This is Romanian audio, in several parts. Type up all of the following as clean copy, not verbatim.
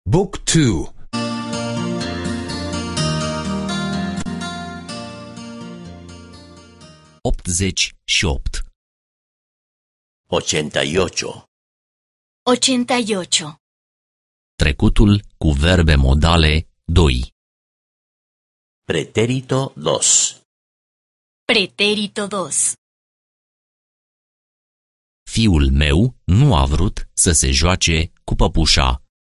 Book 2. 88. 88. 88. Trecutul cu verbe modale 2. Pretérito 2. Pretérito 2. Fiul meu nu a vrut să se joace cu păpușa.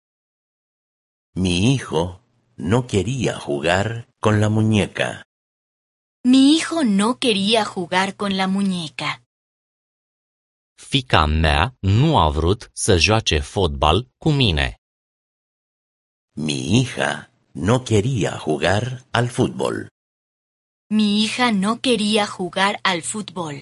Mi hijo no quería jugar con la muñeca. Mi hijo no quería jugar con la muñeca. Fiica mea nu a vrut să joace fotbal cu mine. Mi hija no quería jugar al fútbol. Mi hija no quería jugar al fútbol.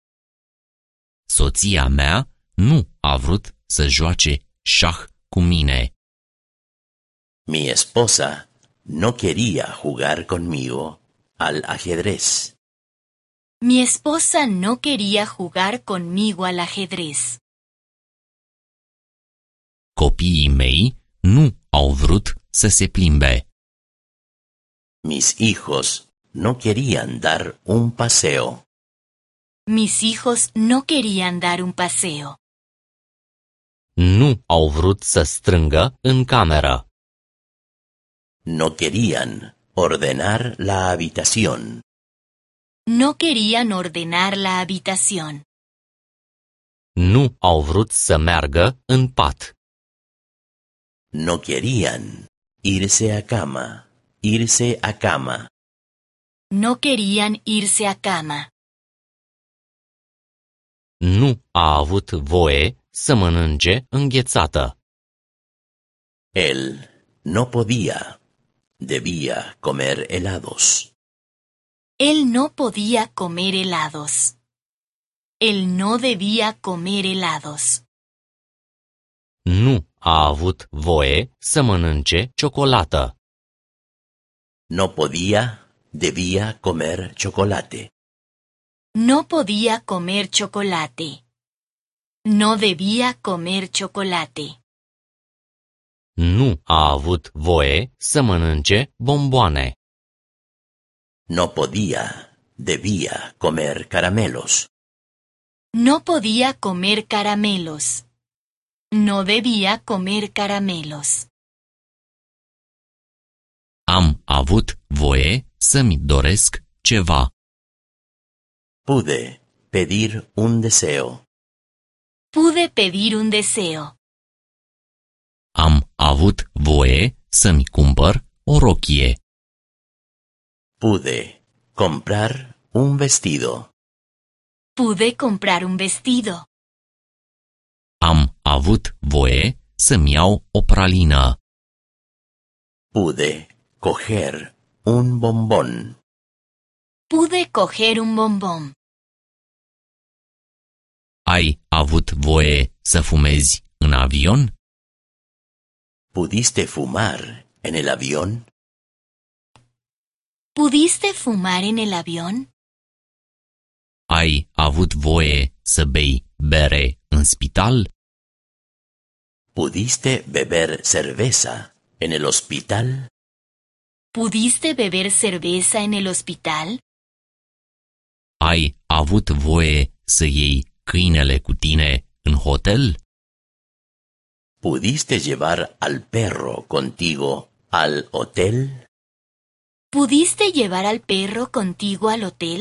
Soția mea nu a vrut să joace șah cu mine. Mi esposa no quería jugar conmigo al ajedrez. Mi esposa no quería jugar conmigo al ajedrez. Copiii mei nu au vrut să se plimbe. Mis hijos no querían dar un paseo. Mis hijos no querían dar un paseo. Nu au vrut să strângă în cameră. No querían ordenar la habitación. No querían ordenar la habitación. Nu au vrut să meargă în pat. No querían irse a cama, irse a cama. No querían irse a cama. Nu a avut voie să mănânce înghețată. Él no podía, debía comer helados. Él no podía comer helados. Él no debía comer helados. Nu a avut voie să mănânce ciocolată. No podía, debía comer chocolate. No podía comer chocolate. No debía comer chocolate. Nu a avut voie să mănânce bomboane. No podía, debía comer caramelos. No podía comer caramelos. No debía comer caramelos. Am avut voie să-mi doresc ceva. Pude pedir un deseo. Pude pedir un deseo. Am avut voie să-mi cumpăr o rochie. Pude comprar un vestido. Pude comprar un vestido. Am avut voie să-mi iau o pralină. Pude coger un bombón. Pude coger un bombón. Ai avut voie să fumezi în avion? ¿Pudiste fumar en el avión? ¿Pudiste fumar en el avión? Ai avut voie să bei bere în spital? ¿Pudiste beber cerveza en el hospital? ¿Pudiste beber cerveza en el hospital? Ai avut voie să iei câinele cu tine în hotel? ¿Pudiste llevar al perro contigo al hotel? ¿Pudiste llevar al perro contigo al hotel?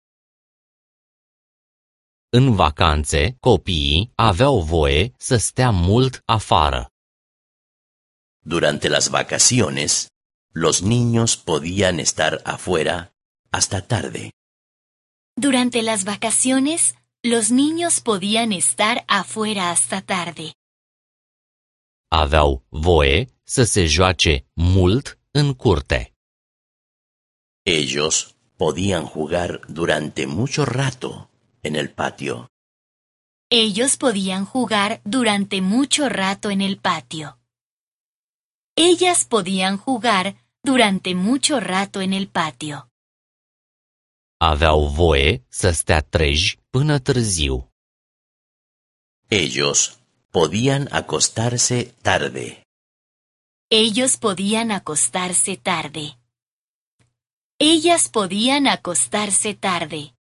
În vacanțe, copiii aveau voie să stea mult afară. Durante las vacaciones, los niños podían estar afuera hasta tarde. Durante las vacaciones, los niños podían estar afuera hasta tarde. Aveau voie să se joace mult în curte. Ellos podían jugar durante mucho rato en el patio. Ellos podían jugar durante mucho rato en el patio. Ellas podían jugar durante mucho rato en el patio. Aveau voie să stea treji până târziu. Ellos podían acostarse tarde. Ellos podían acostarse tarde. Ellas podían acostarse tarde.